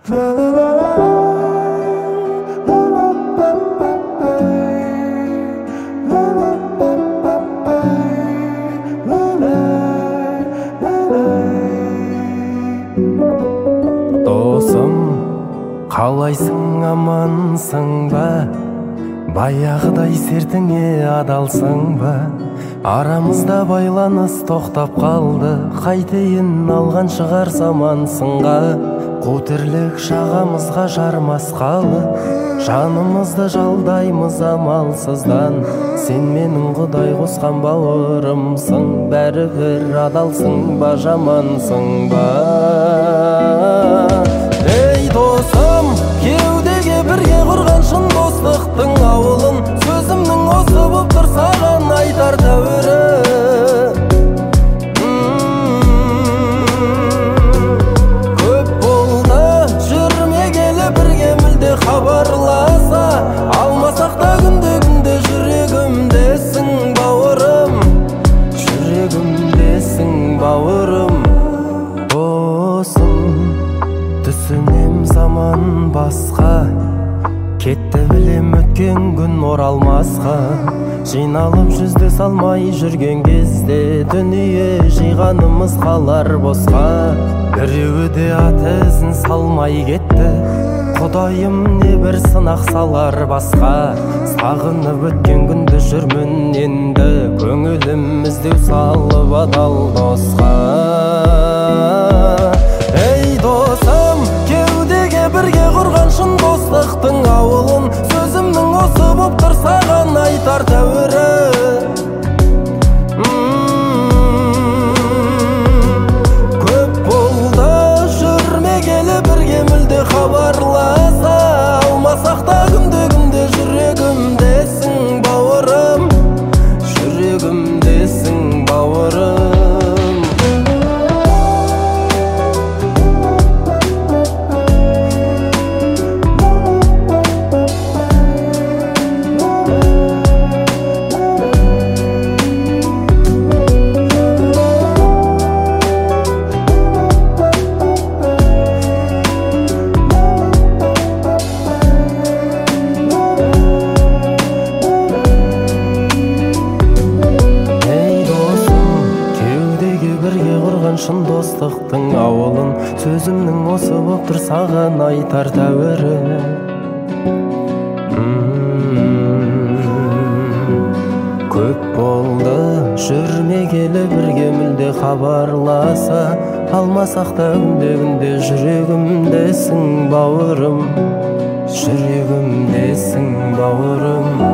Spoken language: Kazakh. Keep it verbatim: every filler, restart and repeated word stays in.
Досым, қалайсың, амансың ба? Баяғыдай сертіңе адалсың ба? Арамызда байланыс тоқтап қалды, қайтейін алған шығар заман сынға. Қу тірлік шағамызға жармасқалы, жанымызды жалдаймыз амалсыздан. Сен менің құдай қосқан бауырымсың, бәрібір адалсың ба, жамансың ба? Ей досым, кеудеге бірге құрған шын достықтың ауылын, сөзімнің осы боп тұр саған айтар тәуірі. Көп болды жүрмегелі бірге мүлде хабарласа, алмасақ та күнде күнде жүрегімдесің бауырым, жүрегімдесің бауырым. Досым, түсінем заман басқа, кетті білем өткен күн оралмасқа. Жиналып жүзде салмай жүрген кезде дүние жиғанымыз қалар босқа. Біреуі де аты ізін салмай кетті, құдайым не бір сынақ салар басқа. Сағынып өткен күнді жүрмін енді, көңілім іздеу салып адал досқа. Ей досым, кеудеге бірге құрған шын достықтың ауылын, сөзімнің осы боп тұр саған айтар тәуірі. Көп болды жүрмегелі бірге мүлде хабарласа, алмасақ та күнде күнде жүрегімдесің бауырым, жүрегімдесің бауырым. Шын достықтың ауылын, сөзімнің осы боп тұр саған айтар тәуірі. Көп болды жүрмегелі бірге мүлде хабарласа, алмасақ та күнде күнде жүрегімдесің бауырым, жүрегімдесің бауырым.